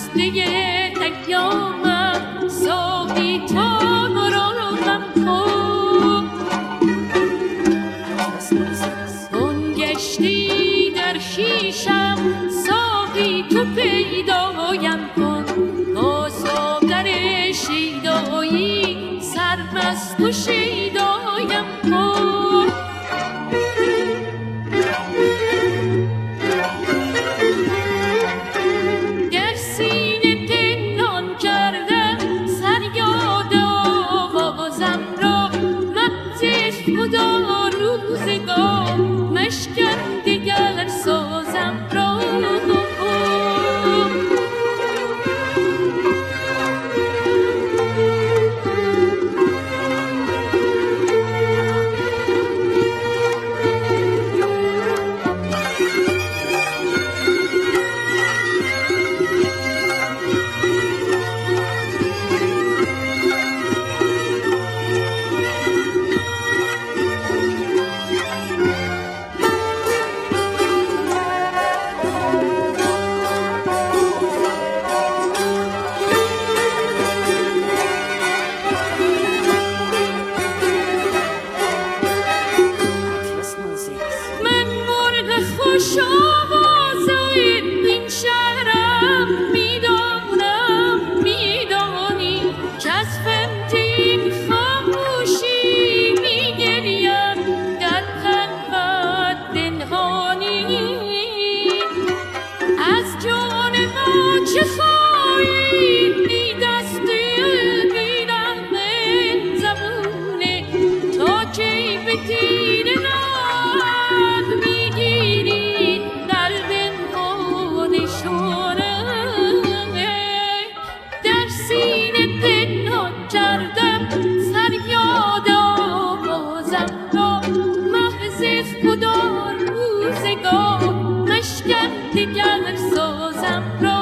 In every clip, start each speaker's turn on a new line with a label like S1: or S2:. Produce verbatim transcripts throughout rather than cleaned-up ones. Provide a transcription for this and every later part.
S1: خسته ایامم ساقی تا مرامم کن بنگشتی در شیشم ساقی تو پیدایم کن با ساغر شیدایی سرمست و شیدایم کن در سینه پنهان کردم سریاد آوازم را مغز خدا روزگار مشکن دگر سازم را خوش آوازه این شهرم میدانم میدانی که از فهمتین خاموشی میگریم در خلوت پنهانی از جان ما چه خواهی بی دستی بی رحم زبونه تا کی به تیر ناد میگیری در سینه پنهان کردم فریاد آوازم را محض خدا روزگار مشکن دگر سازم را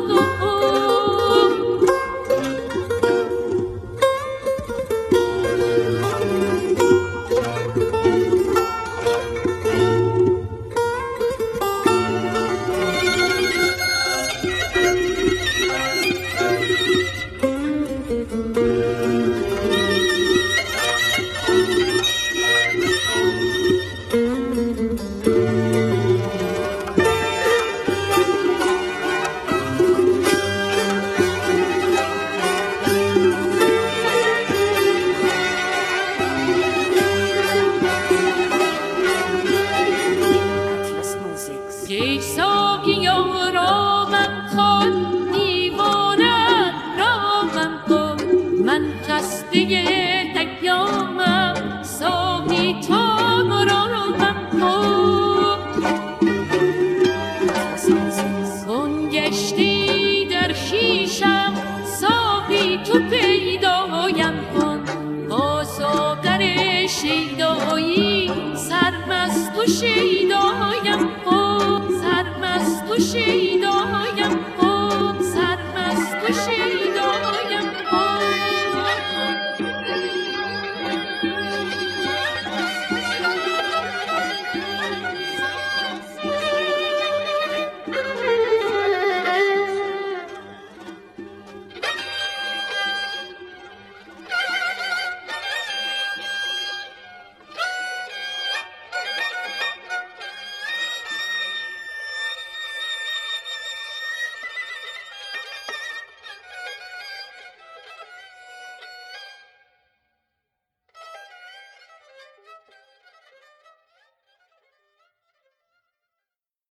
S1: ای ساقیا رامم کن دیوانم رامم کن من خسته ایامم ساقی تا مرامم کن بنگشتی در شیشم ساقی تو پیدایم کن با ساغر شیدایی سرمست و شیدایم کن سرمست و شیدایم